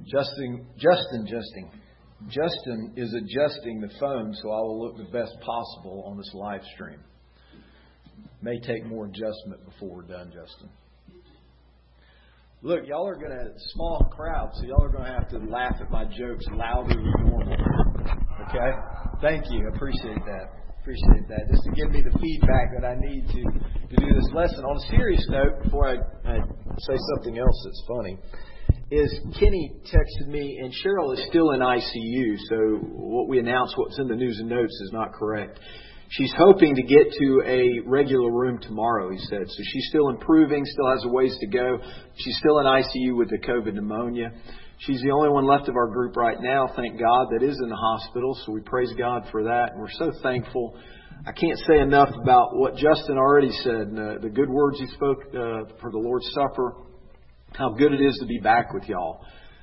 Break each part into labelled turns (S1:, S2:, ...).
S1: Justin is adjusting the phone so I will look the best possible on this live stream. May take more adjustment before we're done, Justin. Look, y'all are small crowd, so y'all are going to have to laugh at my jokes louder than normal. Okay? Thank you. I appreciate that. Just to give me the feedback that I need to do this lesson. On a serious note, before I say something else that's funny, is Kenny texted me, and Cheryl is still in ICU, so what we announced, what's in the news and notes, is not correct. She's hoping to get to a regular room tomorrow, he said. So she's still improving, still has a ways to go. She's still in ICU with the COVID pneumonia. She's the only one left of our group right now, thank God, that is in the hospital. So we praise God for that. And we're so thankful. I can't say enough about what Justin already said, and the good words he spoke for the Lord's Supper, how good it is to be back with y'all.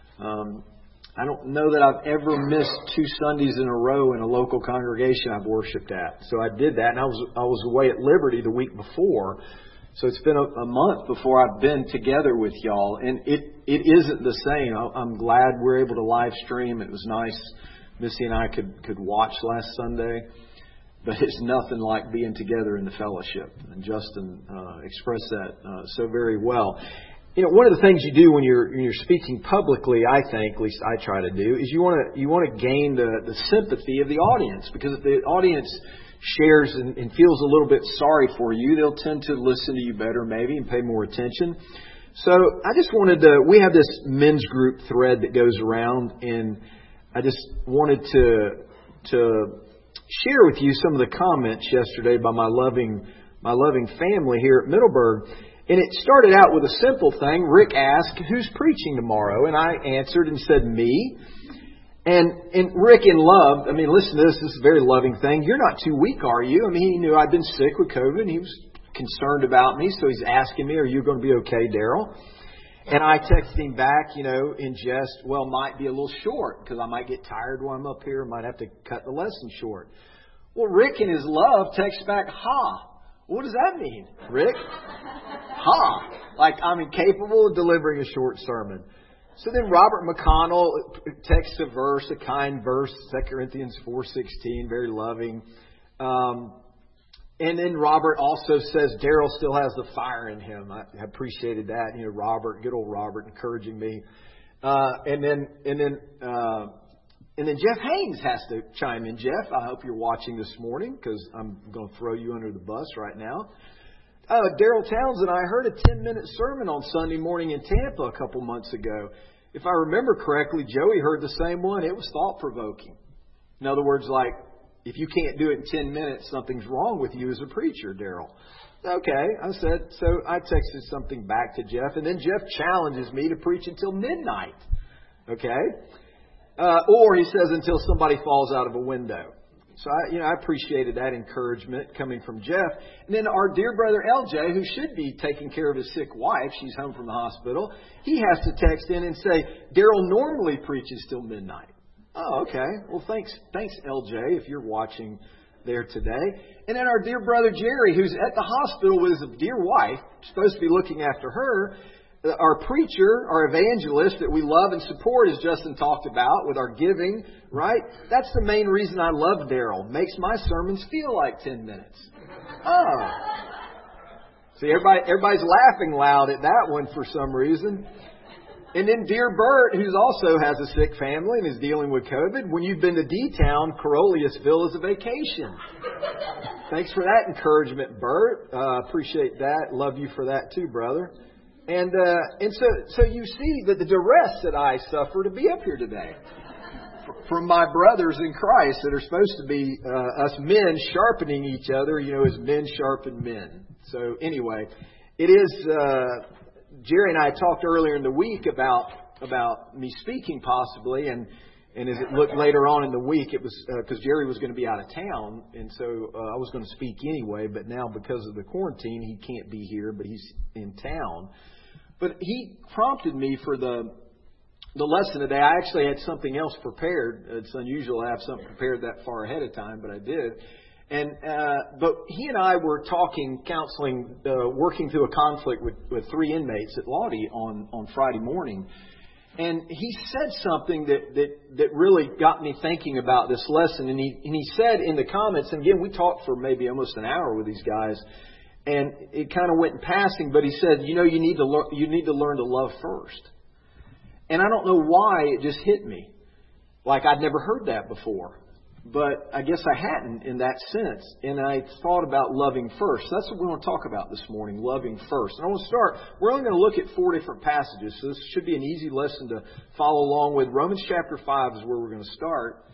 S1: I don't know that I've ever missed 2 Sundays in a row in a local congregation I've worshiped at. So I did that, and I was away at Liberty the week before. So it's been a month before I've been together with y'all, and it isn't the same. I'm glad we're able to live stream. It was nice. Missy and I could watch last Sunday, but it's nothing like being together in the fellowship. And Justin expressed that so very well. You know, one of the things you do when you're speaking publicly, I think, at least I try to do, is you want to gain the sympathy of the audience, because if the audience shares and feels a little bit sorry for you, they'll tend to listen to you better maybe and pay more attention. So I just we have this men's group thread that goes around, and I just wanted to share with you some of the comments yesterday by my loving family here at Middleburg. And it started out with a simple thing. Rick asked, "Who's preaching tomorrow?" And I answered and said, "Me." And Rick, in love, listen to this. This is a very loving thing. "You're not too weak, are you?" He knew I'd been sick with COVID, and he was concerned about me. So he's asking me, "Are you going to be okay, Daryl?" And I texted him back, in jest, "Well, might be a little short, because I might get tired while I'm up here. Might have to cut the lesson short." Well, Rick, in his love, texts back, "Ha. What does that mean, Rick?" Ha! Like I'm incapable of delivering a short sermon. So then Robert McConnell texts a verse, a kind verse, 2 Corinthians 4:16, very loving. And then Robert also says Daryl still has the fire in him. I appreciated that. Robert, good old Robert, encouraging me. And then Jeff Haynes has to chime in. Jeff, I hope you're watching this morning, because I'm going to throw you under the bus right now. Daryl Townsend, I heard a 10-minute sermon on Sunday morning in Tampa a couple months ago. If I remember correctly, Joey heard the same one. It was thought-provoking. In other words, like, if you can't do it in 10 minutes, something's wrong with you as a preacher, Daryl. Okay, I said, so I texted something back to Jeff, and then Jeff challenges me to preach until midnight. Okay? Or he says until somebody falls out of a window. So I appreciated that encouragement coming from Jeff. And then our dear brother LJ, who should be taking care of his sick wife, she's home from the hospital, he has to text in and say, "Daryl normally preaches till midnight." Oh, okay. Well, thanks LJ, if you're watching there today. And then our dear brother Jerry, who's at the hospital with his dear wife, supposed to be looking after her. Our preacher, our evangelist that we love and support, as Justin talked about, with our giving, right? That's the main reason I love Daryl. Makes my sermons feel like 10 minutes. Oh. See, everybody's laughing loud at that one for some reason. And then dear Bert, who also has a sick family and is dealing with COVID. When you've been to D-Town, Corolliusville is a vacation. Thanks for that encouragement, Bert. Appreciate that. Love you for that too, brother. And so you see that the duress that I suffer to be up here today from my brothers in Christ that are supposed to be us men sharpening each other, as men sharpen men. So anyway, it is Jerry and I talked earlier in the week about me speaking possibly, and as it looked later on in the week, it was because Jerry was going to be out of town, and so I was going to speak anyway. But now because of the quarantine, he can't be here, but he's in town. But he prompted me for the lesson today. I actually had something else prepared. It's unusual to have something prepared that far ahead of time, but I did. But he and I were counseling, working through a conflict with 3 inmates at Lottie on Friday morning. And he said something that really got me thinking about this lesson. And he said in the comments, and again, we talked for maybe almost an hour with these guys, and it kind of went in passing, but he said, you need to learn to love first. And I don't know why it just hit me. Like I'd never heard that before. But I guess I hadn't in that sense. And I thought about loving first. That's what we want to talk about this morning, loving first. And I want to start. We're only going to look at 4 different passages, so this should be an easy lesson to follow along with. Romans chapter 5 is where we're going to start.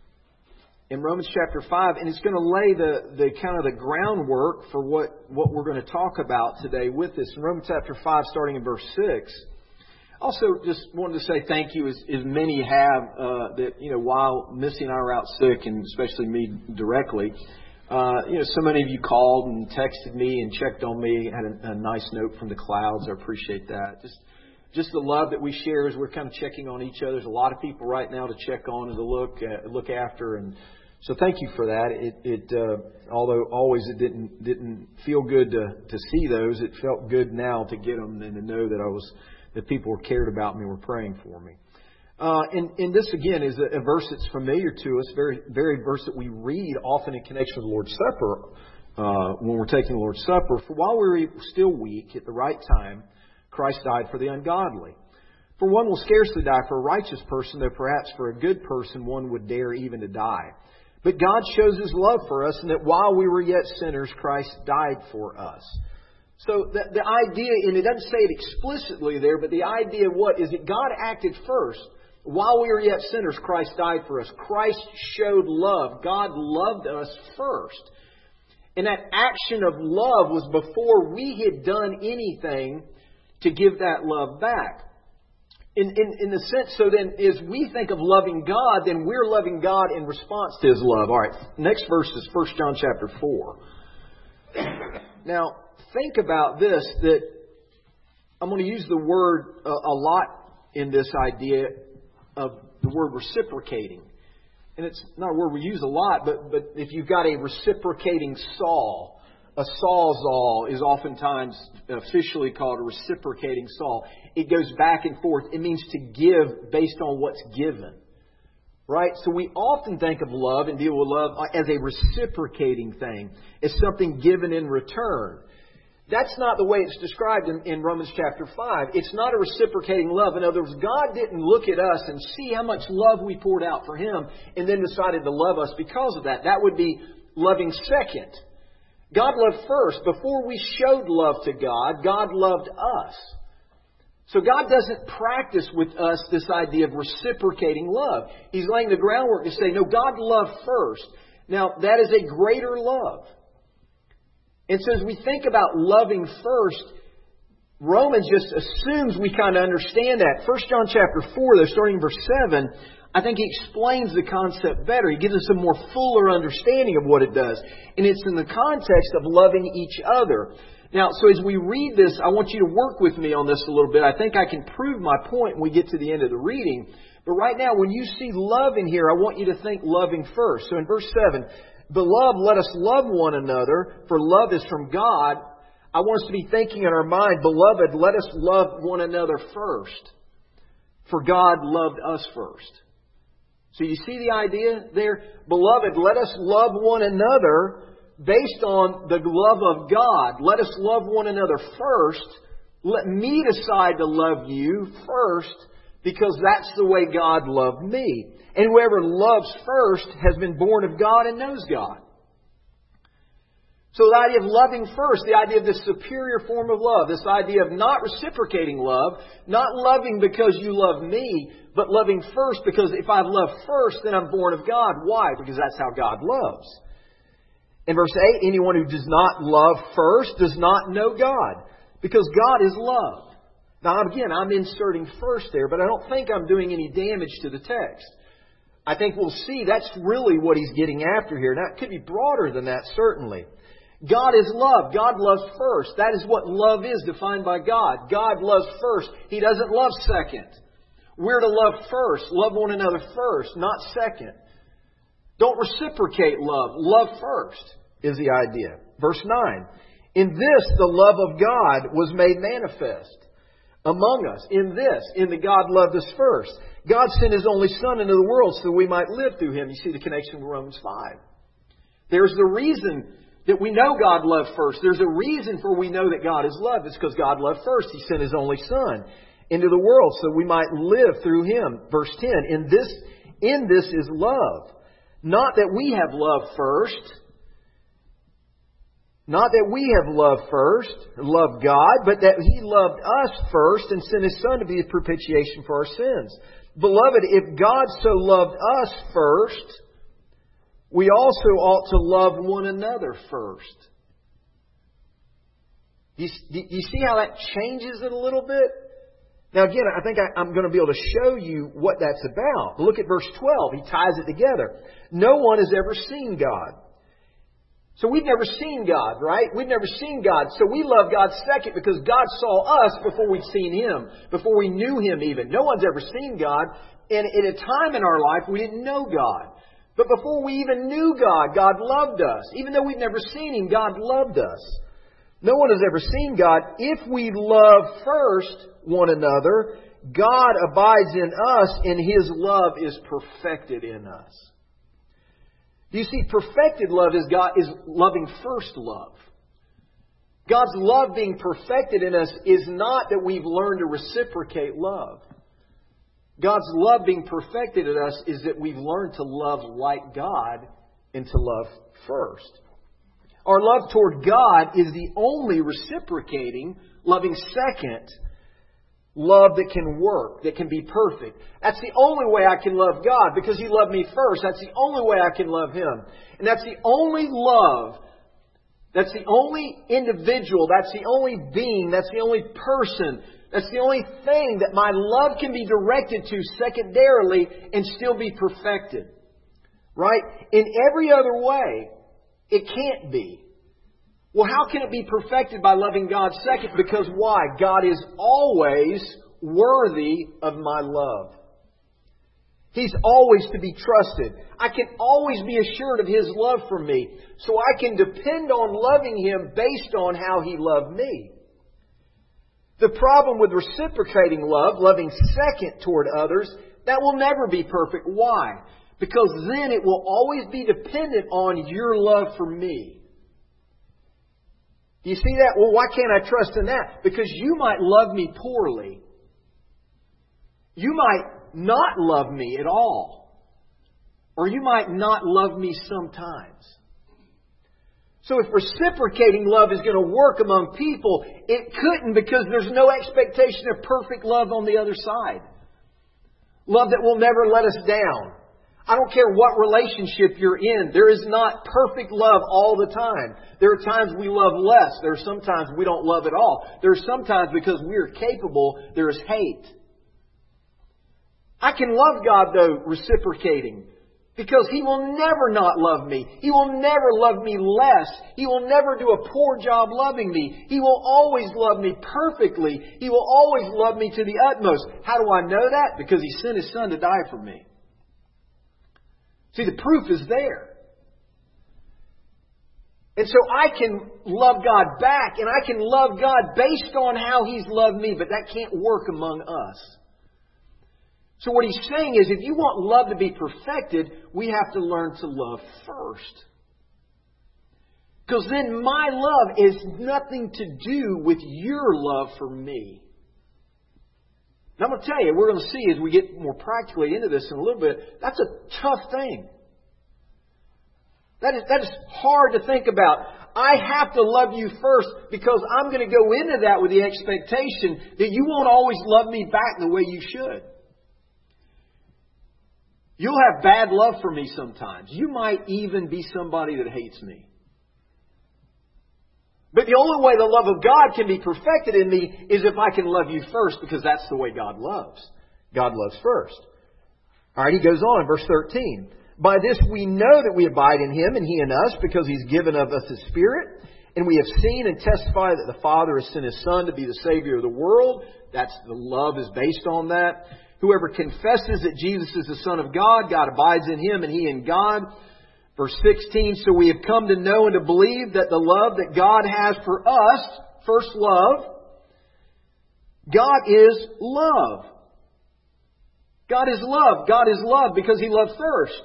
S1: In Romans chapter 5, and it's going to lay the kind of the groundwork for what we're going to talk about today with this. In Romans chapter 5, starting in verse 6. Also, just wanted to say thank you, as many have, that, while Missy and I were out sick, and especially me directly, so many of you called and texted me and checked on me, had a nice note from the clouds. I appreciate that. Just the love that we share as we're kind of checking on each other. There's a lot of people right now to check on and to look after, and so thank you for that. Although always it didn't feel good to see those, it felt good now to get them and to know that people were cared about me, were praying for me. And this again is a verse that's familiar to us, very, very verse that we read often in connection with the Lord's Supper when we're taking the Lord's Supper. For while we were still weak, at the right time, Christ died for the ungodly. For one will scarcely die for a righteous person, though perhaps for a good person one would dare even to die. But God shows His love for us, and that while we were yet sinners, Christ died for us. So the idea, and it doesn't say it explicitly there, but the idea of what is that God acted first. While we were yet sinners, Christ died for us. Christ showed love. God loved us first. And that action of love was before we had done anything to give that love back. In the sense, so then as we think of loving God, then we're loving God in response to His love. All right, next verse is 1 John chapter 4. Now, think about this, that I'm going to use the word a lot in this idea of the word reciprocating. And it's not a word we use a lot, but if you've got a reciprocating saw, a sawzall is oftentimes officially called a reciprocating saw. It goes back and forth. It means to give based on what's given. Right? So we often think of love and deal with love as a reciprocating thing, as something given in return. That's not the way it's described in Romans chapter 5. It's not a reciprocating love. In other words, God didn't look at us and see how much love we poured out for Him and then decided to love us because of that. That would be loving second. God loved first. Before we showed love to God, God loved us. So God doesn't practice with us this idea of reciprocating love. He's laying the groundwork to say, no, God loved first. Now, that is a greater love. And so as we think about loving first, Romans just assumes we kind of understand that. 1 John chapter 4, though, starting in verse 7, I think he explains the concept better. He gives us a more fuller understanding of what it does. And it's in the context of loving each other. Now, so as we read this, I want you to work with me on this a little bit. I think I can prove my point when we get to the end of the reading. But right now, when you see love in here, I want you to think loving first. So in verse 7, Beloved, let us love one another, for love is from God. I want us to be thinking in our mind, Beloved, let us love one another first, for God loved us first. So you see the idea there? Beloved, let us love one another based on the love of God. Let us love one another first. Let me decide to love you first, because that's the way God loved me. And whoever loves first has been born of God and knows God. So the idea of loving first, the idea of this superior form of love, this idea of not reciprocating love, not loving because you love me, but loving first because if I've loved first, then I'm born of God. Why? Because that's how God loves. In verse 8, anyone who does not love first does not know God, because God is love. Now again, I'm inserting first there, but I don't think I'm doing any damage to the text. I think we'll see that's really what he's getting after here. Now, it could be broader than that, certainly. God is love. God loves first. That is what love is, defined by God. God loves first. He doesn't love second. We're to love first. Love one another first, not second. Don't reciprocate love. Love first is the idea. Verse 9. In this, the love of God was made manifest. among us in this, in that God loved us first. God sent His only Son into the world so that we might live through Him. You see the connection with Romans 5. There's the reason that we know God loved first. There's a reason for we know that God is loved. It's because God loved first. He sent His only Son into the world so we might live through Him. Verse 10, in this is love. Not that we have loved first. Not that we have loved first, loved God, but that He loved us first and sent His Son to be the propitiation for our sins. Beloved, if God so loved us first, we also ought to love one another first. You see how that changes it a little bit? Now again, I think I'm going to be able to show you what that's about. Look at verse 12. He ties it together. No one has ever seen God. So we've never seen God, right? We've never seen God. So we love God second because God saw us before we'd seen Him, before we knew Him even. No one's ever seen God. And at a time in our life, we didn't know God. But before we even knew God, God loved us. Even though we've never seen Him, God loved us. No one has ever seen God. If we love first one another, God abides in us and His love is perfected in us. You see, perfected love is loving first love. God's love being perfected in us is not that we've learned to reciprocate love. God's love being perfected in us is that we've learned to love like God and to love first. Our love toward God is the only reciprocating, loving second love that can work, that can be perfect. That's the only way I can love God because He loved me first. That's the only way I can love Him. And that's the only love, that's the only individual, that's the only being, that's the only person, that's the only thing that my love can be directed to secondarily and still be perfected. Right? In every other way, it can't be. Well, how can it be perfected by loving God second? Because why? God is always worthy of my love. He's always to be trusted. I can always be assured of His love for me. So I can depend on loving Him based on how He loved me. The problem with reciprocating love, loving second toward others, that will never be perfect. Why? Because then it will always be dependent on your love for me. Do you see that? Well, why can't I trust in that? Because you might love me poorly. You might not love me at all. Or you might not love me sometimes. So if reciprocating love is going to work among people, it couldn't because there's no expectation of perfect love on the other side. Love that will never let us down. I don't care what relationship you're in. There is not perfect love all the time. There are times we love less. There are sometimes we don't love at all. There are sometimes because we are capable, there is hate. I can love God, though, reciprocating. Because He will never not love me. He will never love me less. He will never do a poor job loving me. He will always love me perfectly. He will always love me to the utmost. How do I know that? Because He sent His Son to die for me. See, the proof is there. And so I can love God back, and I can love God based on how He's loved me, but that can't work among us. So what He's saying is, if you want love to be perfected, we have to learn to love first. Because then my love is nothing to do with your love for me. And I'm going to tell you, we're going to see as we get more practically into this in a little bit, that's a tough thing. That is hard to think about. I have to love you first because I'm going to go into that with the expectation that you won't always love me back the way you should. You'll have bad love for me sometimes. You might even be somebody that hates me. But the only way the love of God can be perfected in me is if I can love you first, because that's the way God loves. God loves first. All right, He goes on in verse 13. By this we know that we abide in Him and He in us, because He's given of us His Spirit. And we have seen and testify that the Father has sent His Son to be the Savior of the world. That's the love is based on that. Whoever confesses that Jesus is the Son of God, God abides in Him and He in God. Verse 16, so we have come to know and to believe that the love that God has for us, first love, God is love. God is love. God is love because He loved first.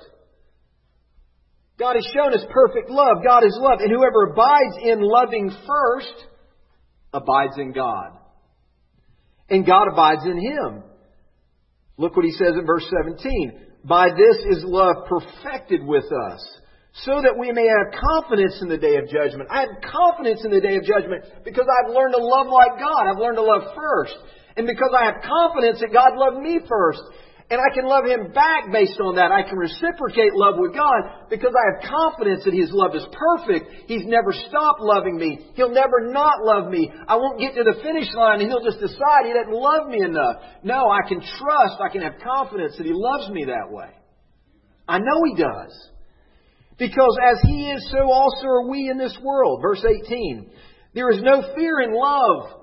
S1: God has shown us perfect love. God is love. And whoever abides in loving first abides in God. And God abides in him. Look what He says in verse 17. By this is love perfected with us, so that we may have confidence in the day of judgment. I have confidence in the day of judgment because I've learned to love like God. I've learned to love first. And because I have confidence that God loved me first. And I can love Him back based on that. I can reciprocate love with God because I have confidence that His love is perfect. He's never stopped loving me. He'll never not love me. I won't get to the finish line and He'll just decide He doesn't love me enough. No, I can trust, I can have confidence that He loves me that way. I know He does. Because as He is, so also are we in this world. Verse 18. There is no fear in love.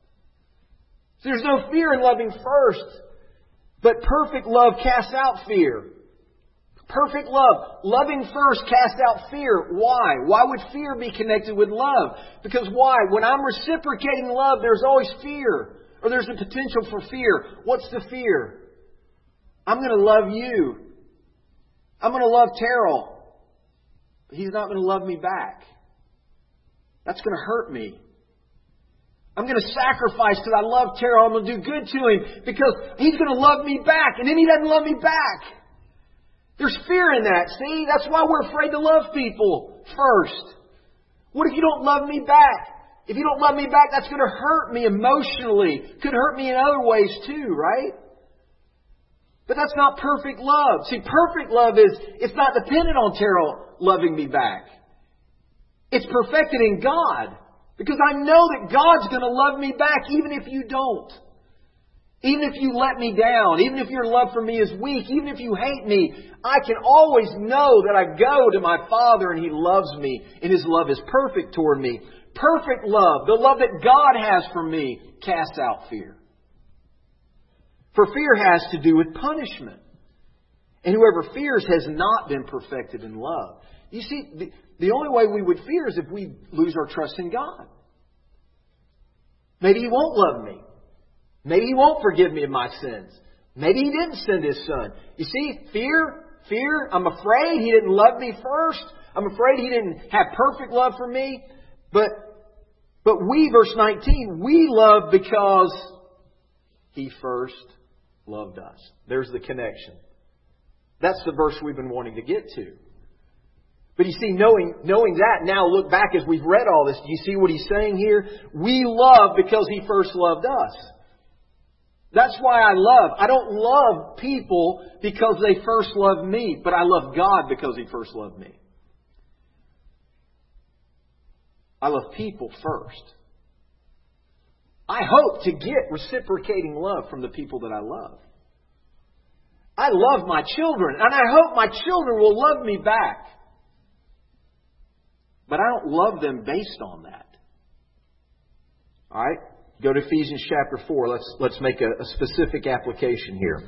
S1: There's no fear in loving first. But perfect love casts out fear. Perfect love. Loving first casts out fear. Why? Why would fear be connected with love? Because why? When I'm reciprocating love, there's always fear. Or there's a potential for fear. What's the fear? I'm going to love you. I'm going to love Terrell. But he's not going to love me back. That's going to hurt me. I'm going to sacrifice because I love Terrell. I'm going to do good to him because he's going to love me back. And then he doesn't love me back. There's fear in that. See, that's why we're afraid to love people first. What if you don't love me back? If you don't love me back, that's going to hurt me emotionally. Could hurt me in other ways too, right? But that's not perfect love. See, perfect love is, it's not dependent on Terrell loving me back. It's perfected in God. Because I know that God's going to love me back even if you don't. Even if you let me down. Even if your love for me is weak. Even if you hate me. I can always know that I go to my Father and He loves me. And His love is perfect toward me. Perfect love, the love that God has for me, casts out fear. For fear has to do with punishment. And whoever fears has not been perfected in love. You see, the only way we would fear is if we lose our trust in God. Maybe He won't love me. Maybe He won't forgive me of my sins. Maybe He didn't send His Son. You see, fear. I'm afraid He didn't love me first. I'm afraid He didn't have perfect love for me. But we, verse 19, we love because He first loved us. There's the connection. That's the verse we've been wanting to get to. But you see, knowing that, now look back as we've read all this. Do you see what he's saying here? We love because He first loved us. That's why I love. I don't love people because they first loved me, but I love God because He first loved me. I love people first. I hope to get reciprocating love from the people that I love. I love my children, and I hope my children will love me back. But I don't love them based on that. All right? Go to Ephesians chapter 4. Let's make a specific application here.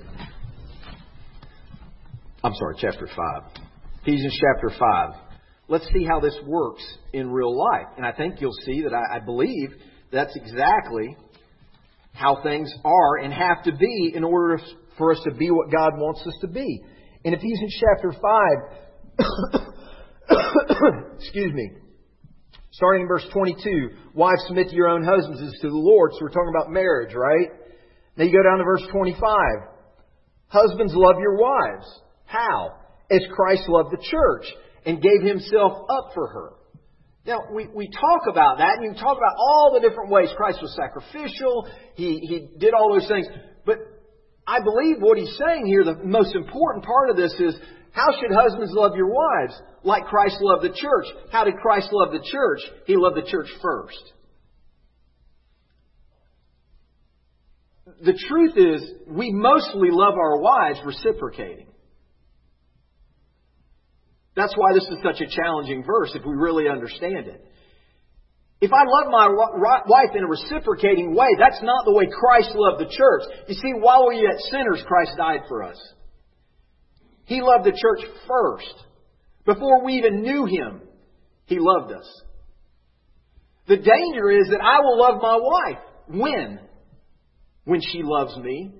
S1: I'm sorry, chapter 5. Ephesians chapter 5. Let's see how this works in real life. And I think you'll see that I believe that's exactly how things are and have to be in order for us to be what God wants us to be. In Ephesians chapter 5... excuse me. Starting in verse 22, wives, submit to your own husbands as to the Lord. So we're talking about marriage, right? Now you go down to verse 25. Husbands, love your wives. How? As Christ loved the church and gave Himself up for her. Now, we talk about that, and you talk about all the different ways Christ was sacrificial. He did all those things. But I believe what he's saying here, the most important part of this is, how should husbands love your wives? Like Christ loved the church. How did Christ love the church? He loved the church first. The truth is, we mostly love our wives reciprocating. That's why this is such a challenging verse if we really understand it. If I love my wife in a reciprocating way, that's not the way Christ loved the church. You see, while we were yet sinners, Christ died for us. He loved the church first. Before we even knew Him, He loved us. The danger is that I will love my wife. When?
S2: when she loves me.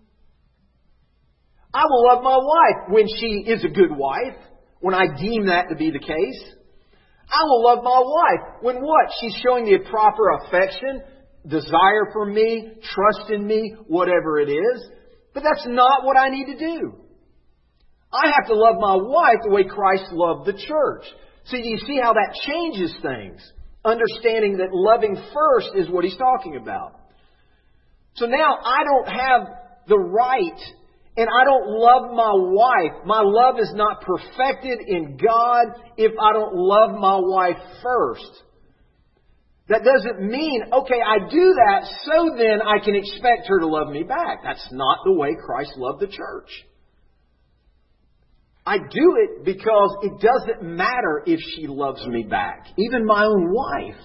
S2: I will love my wife when she is a good wife, when I deem that to be the case. I will love my wife when what? She's showing me a proper affection, desire for me, trust in me, whatever it is. But that's not what I need to do. I have to love my wife the way Christ loved the church. So you see how that changes things. Understanding that loving first is what he's talking about. So now I don't have the right, and I don't love my wife. My love is not perfected in God if I don't love my wife first. That doesn't mean, okay, I do that so then I can expect her to love me back. That's not the way Christ loved the church. I do it because it doesn't matter if she loves me back. Even my own wife.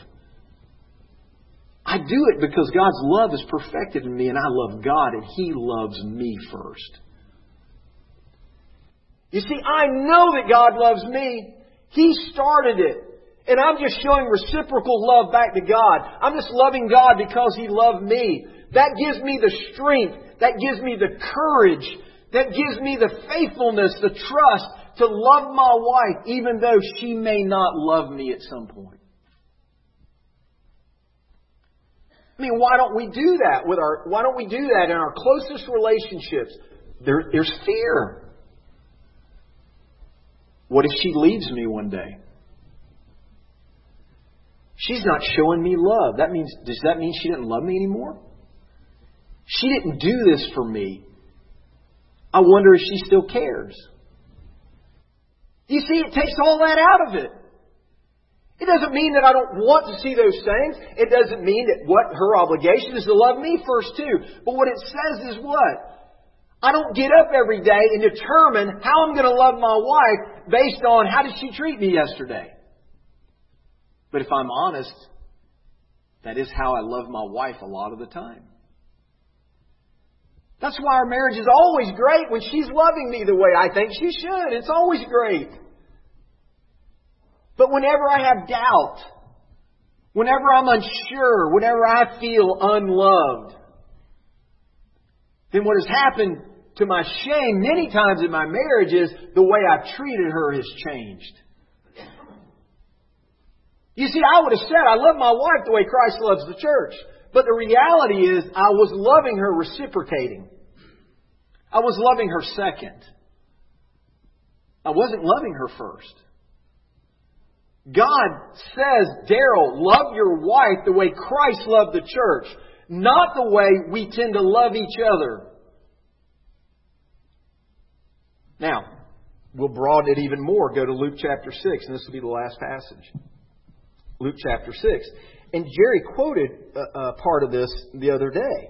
S2: I do it because God's love is perfected in me and I love God and He loves me first. You see, I know that God loves me. He started it. And I'm just showing reciprocal love back to God. I'm just loving God because He loved me. That gives me the strength. That gives me the courage. That gives me the faithfulness, the trust to love my wife even though she may not love me at some point. I mean, why don't we do that why don't we do that in our closest relationships? There's fear. What if she leaves me one day? She's not showing me love. Does that mean she didn't love me anymore? She didn't do this for me. I wonder if she still cares. You see, it takes all that out of it. It doesn't mean that I don't want to see those things. It doesn't mean that her obligation is to love me first too. But what it says is what? I don't get up every day and determine how I'm going to love my wife based on how did she treat me yesterday. But if I'm honest, that is how I love my wife a lot of the time. That's why our marriage is always great when she's loving me the way I think she should. It's always great. But whenever I have doubt, whenever I'm unsure, whenever I feel unloved, then what has happened to my shame many times in my marriage is the way I've treated her has changed. You see, I would have said I love my wife the way Christ loves the church. But the reality is I was loving her reciprocating. I was loving her second. I wasn't loving her first. God says, Daryl, love your wife the way Christ loved the church, not the way we tend to love each other. Now, we'll broaden it even more. Go to Luke chapter 6, and this will be the last passage. Luke chapter 6. And Jerry quoted a part of this the other day.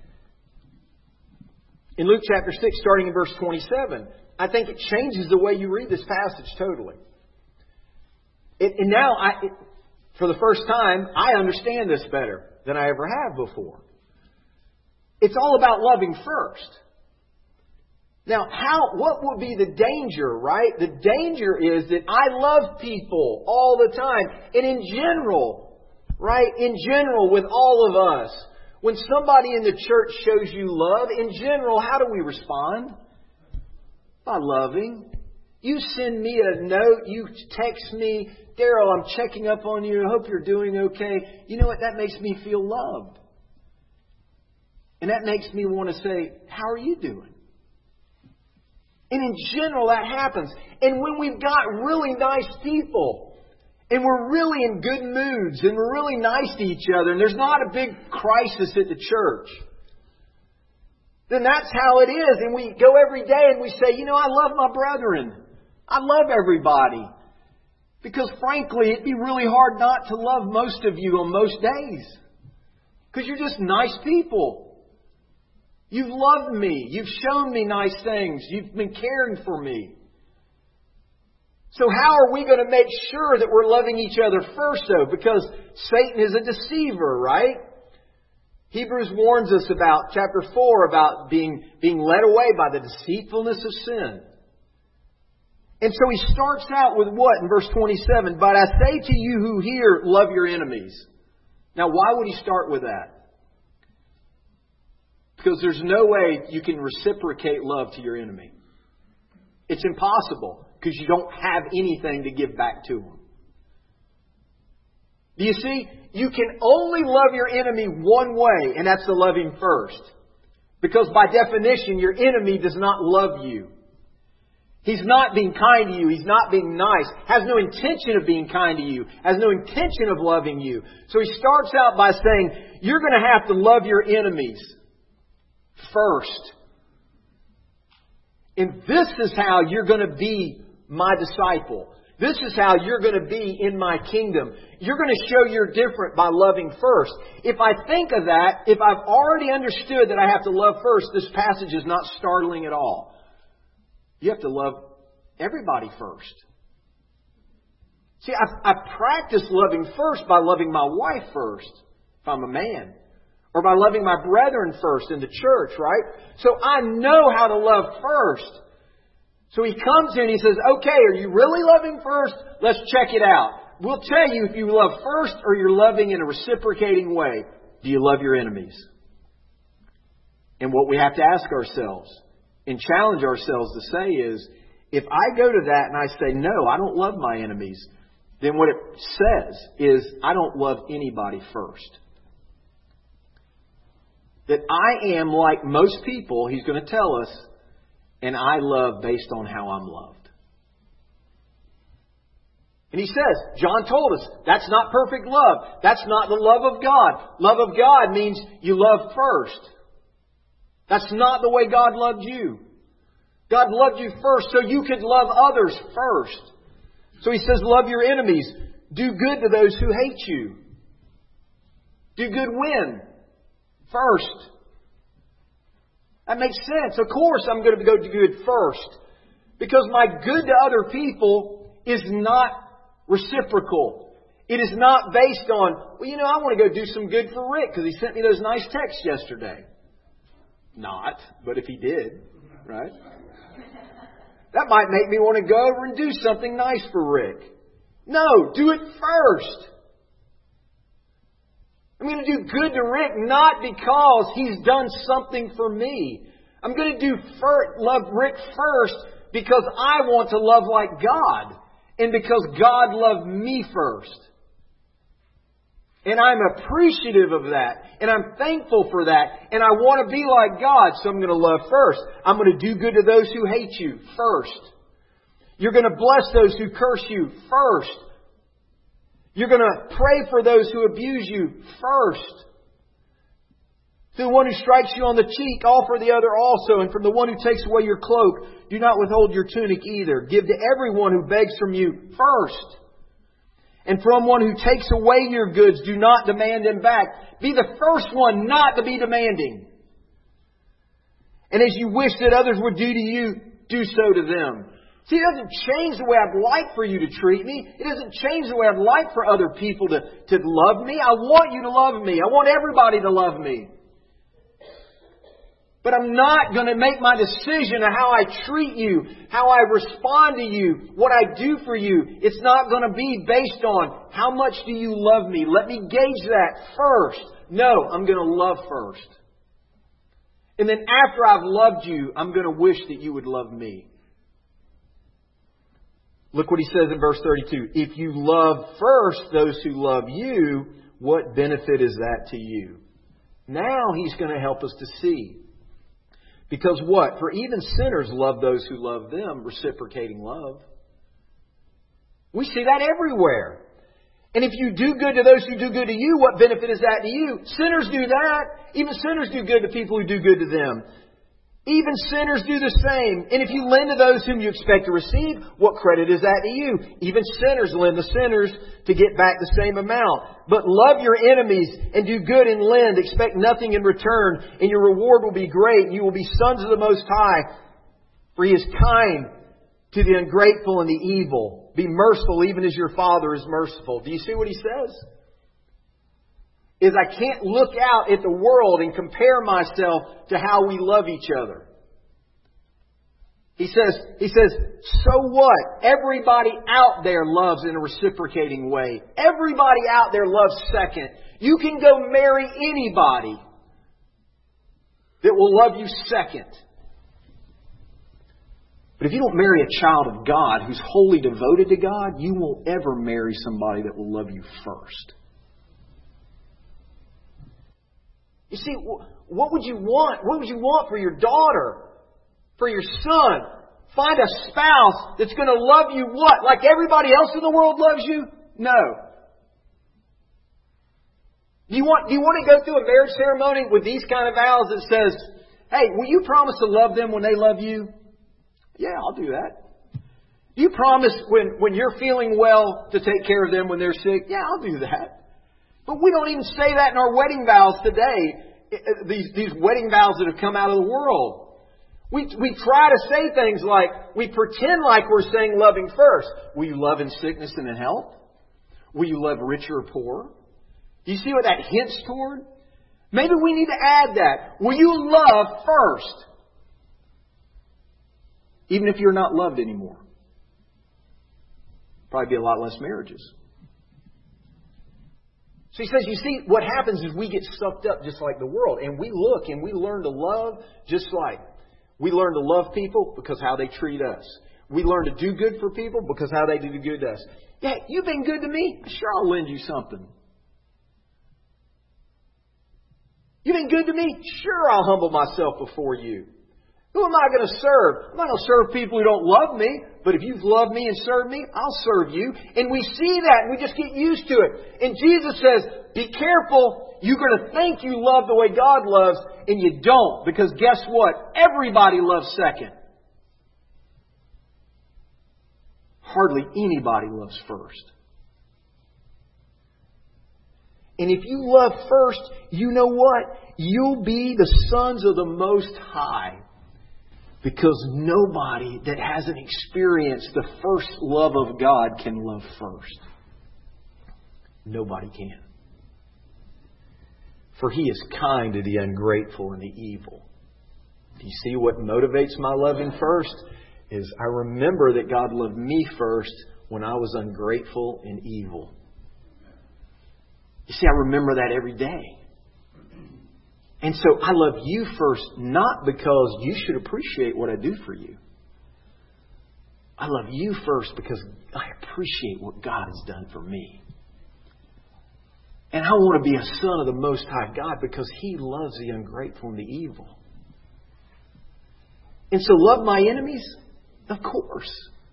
S2: In Luke chapter 6, starting in verse 27, I think it changes the way you read this passage totally. And now, for the first time, I understand this better than I ever have before. It's all about loving first. Now, what would be the danger, right? The danger is that I love people all the time. And in general, right? In general, with all of us, when somebody in the church shows you love, in general, how do we respond? By loving. You send me a note, you text me, Daryl, I'm checking up on you, I hope you're doing okay. You know what? That makes me feel loved. And that makes me want to say, how are you doing? And in general, that happens. And when we've got really nice people, and we're really in good moods, and we're really nice to each other, and there's not a big crisis at the church, then that's how it is. And we go every day and we say, you know, I love my brethren. I love everybody. Because frankly, it'd be really hard not to love most of you on most days. Because you're just nice people. You've loved me. You've shown me nice things. You've been caring for me. So how are we going to make sure that we're loving each other first, though? Because Satan is a deceiver, right? Hebrews warns us about, chapter 4, about being led away by the deceitfulness of sin. And so he starts out with what in verse 27? But I say to you who hear, love your enemies. Now, why would he start with that? Because there's no way you can reciprocate love to your enemy. It's impossible because you don't have anything to give back to them. Do you see? You can only love your enemy one way, and that's to love him first. Because by definition, your enemy does not love you. He's not being kind to you. He's not being nice. Has no intention of being kind to you. Has no intention of loving you. So he starts out by saying, you're going to have to love your enemies first. And this is how you're going to be my disciple. This is how you're going to be in my kingdom. You're going to show you're different by loving first. If I think of that, if I've already understood that I have to love first, this passage is not startling at all. You have to love everybody first. See, I practice loving first by loving my wife first, if I'm a man. Or by loving my brethren first in the church, right? So I know how to love first. So he comes in and he says, okay, are you really loving first? Let's check it out. We'll tell you if you love first or you're loving in a reciprocating way. Do you love your enemies? And what we have to ask ourselves and challenge ourselves to say is, if I go to that and I say, no, I don't love my enemies, then what it says is I don't love anybody first. That I am like most people, he's going to tell us, and I love based on how I'm loved. And he says, John told us, that's not perfect love. That's not the love of God. Love of God means you love first. That's not the way God loved you. God loved you first so you could love others first. So he says, love your enemies. Do good to those who hate you. Do good when? First. That makes sense. Of course I'm going to go to good first. Because my good to other people is not reciprocal. It is not based on, well, I want to go do some good for Rick because he sent me those nice texts yesterday. Not, but if he did, right? That might make me want to go over and do something nice for Rick. No, do it first. I'm going to do good to Rick not because he's done something for me. I'm going to love Rick first because I want to love like God and because God loved me first. And I'm appreciative of that. And I'm thankful for that. And I want to be like God, so I'm going to love first. I'm going to do good to those who hate you first. You're going to bless those who curse you first. You're going to pray for those who abuse you first. To the one who strikes you on the cheek, offer the other also. And from the one who takes away your cloak, do not withhold your tunic either. Give to everyone who begs from you first. And from one who takes away your goods, do not demand them back. Be the first one not to be demanding. And as you wish that others would do to you, do so to them. See, it doesn't change the way I'd like for you to treat me. It doesn't change the way I'd like for other people to love me. I want you to love me. I want everybody to love me. But I'm not going to make my decision of how I treat you, how I respond to you, what I do for you. It's not going to be based on how much do you love me. Let me gauge that first. No, I'm going to love first. And then after I've loved you, I'm going to wish that you would love me. Look what he says in verse 32. If you love first those who love you, what benefit is that to you? Now he's going to help us to see. Because what? For even sinners love those who love them, reciprocating love. We see that everywhere. And if you do good to those who do good to you, what benefit is that to you? Sinners do that. Even sinners do good to people who do good to them. Even sinners do the same. And if you lend to those whom you expect to receive, what credit is that to you? Even sinners lend to sinners to get back the same amount. But love your enemies and do good and lend. Expect nothing in return, and your reward will be great. And you will be sons of the Most High, for He is kind to the ungrateful and the evil. Be merciful even as your Father is merciful. Do you see what He says? Is I can't look out at the world and compare myself to how we love each other. He says, so what? Everybody out there loves in a reciprocating way. Everybody out there loves second. You can go marry anybody that that will love you second. But if you don't marry a child of God who's wholly devoted to God, you won't ever marry somebody that will love you first. You see, what would you want? What would you want for your daughter? For your son? Find a spouse that's going to love you what? Like everybody else in the world loves you? No. Do you want to go through a marriage ceremony with these kind of vows that says, hey, will you promise to love them when they love you? Yeah, I'll do that. Do you promise when you're feeling well to take care of them when they're sick? Yeah, I'll do that. But we don't even say that in our wedding vows today. These wedding vows that have come out of the world. We try to say things like, we pretend like we're saying loving first. Will you love in sickness and in health? Will you love rich or poor? Do you see what that hints toward? Maybe we need to add that. Will you love first? Even if you're not loved anymore. Probably be a lot less marriages. So he says, you see, what happens is we get sucked up just like the world. And we look and we learn to love just like. We learn to love people because how they treat us. We learn to do good for people because how they do good to us. Yeah, you've been good to me. Sure, I'll lend you something. You've been good to me. Sure, I'll humble myself before you. Who am I going to serve? I'm not going to serve people who don't love me. But if you've loved me and served me, I'll serve you. And we see that and we just get used to it. And Jesus says, be careful. You're going to think you love the way God loves, and you don't. Because guess what? Everybody loves second. Hardly anybody loves first. And if you love first, you know what? You'll be the sons of the Most High. Because nobody that hasn't experienced the first love of God can love first. Nobody can. For He is kind to the ungrateful and the evil. Do you see what motivates my loving first? Is I remember that God loved me first when I was ungrateful and evil. You see, I remember that every day. And so I love you first, not because you should appreciate what I do for you. I love you first because I appreciate what God has done for me. And I want to be a son of the Most High God because He loves the ungrateful and the evil. And so love my enemies? Of course.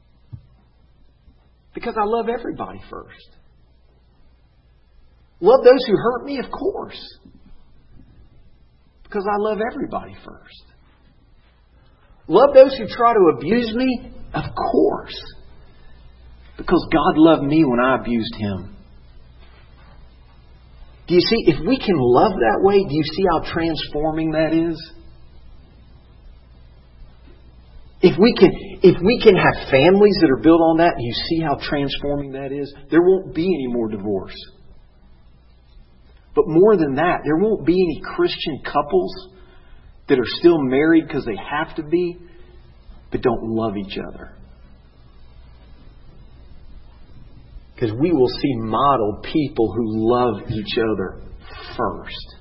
S2: Because I love everybody first. Love those who hurt me? Of course. Because I love everybody first. Love those who try to abuse me? Of course. Because God loved me when I abused Him. Do you see, if we can love that way, do you see how transforming that is? If we can have families that are built on that, do you see how transforming that is? There won't be any more divorce. But more than that, there won't be any Christian couples that are still married because they have to be, but don't love each other. Because we will see modeled people who love each other first.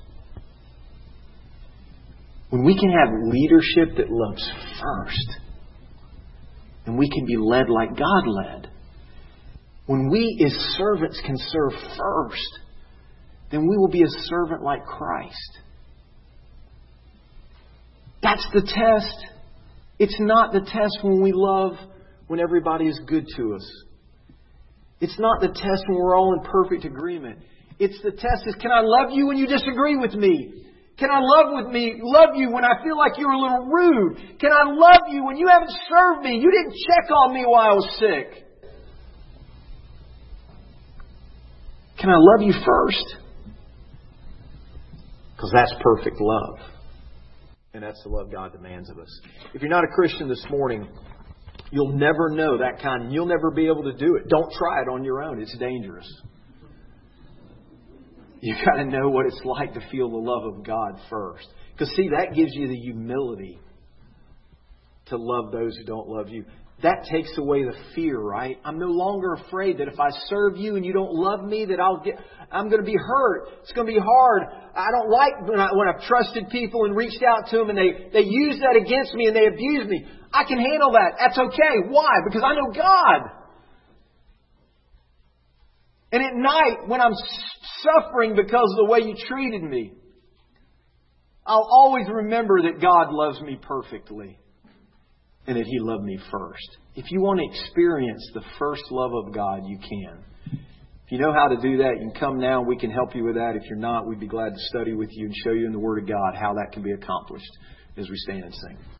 S2: When we can have leadership that loves first, and we can be led like God led. When we as servants can serve first, then we will be a servant like Christ. That's the test. It's not the test when we love when everybody is good to us. It's not the test when we're all in perfect agreement. It's the test is, can I love you when you disagree with me? Can I love you when I feel like you're a little rude? Can I love you when you haven't served me? You didn't check on me while I was sick. Can I love you first? Because that's perfect love. And that's the love God demands of us. If you're not a Christian this morning, you'll never know that kind. And you'll never be able to do it. Don't try it on your own. It's dangerous. You've got to know what it's like to feel the love of God first. Because see, that gives you the humility to love those who don't love you. that takes away the fear, right? I'm no longer afraid that if I serve you and you don't love me, that I'm going to be hurt. It's going to be hard. I don't like when I've trusted people and reached out to them and they use that against me and they abuse me. I can handle that. That's okay. Why? Because I know God. And at night, when I'm suffering because of the way you treated me, I'll always remember that God loves me perfectly and that He loved me first. If you want to experience the first love of God, you can. If you know how to do that, you can come now. We can help you with that. If you're not, we'd be glad to study with you and show you in the Word of God how that can be accomplished as we stand and sing.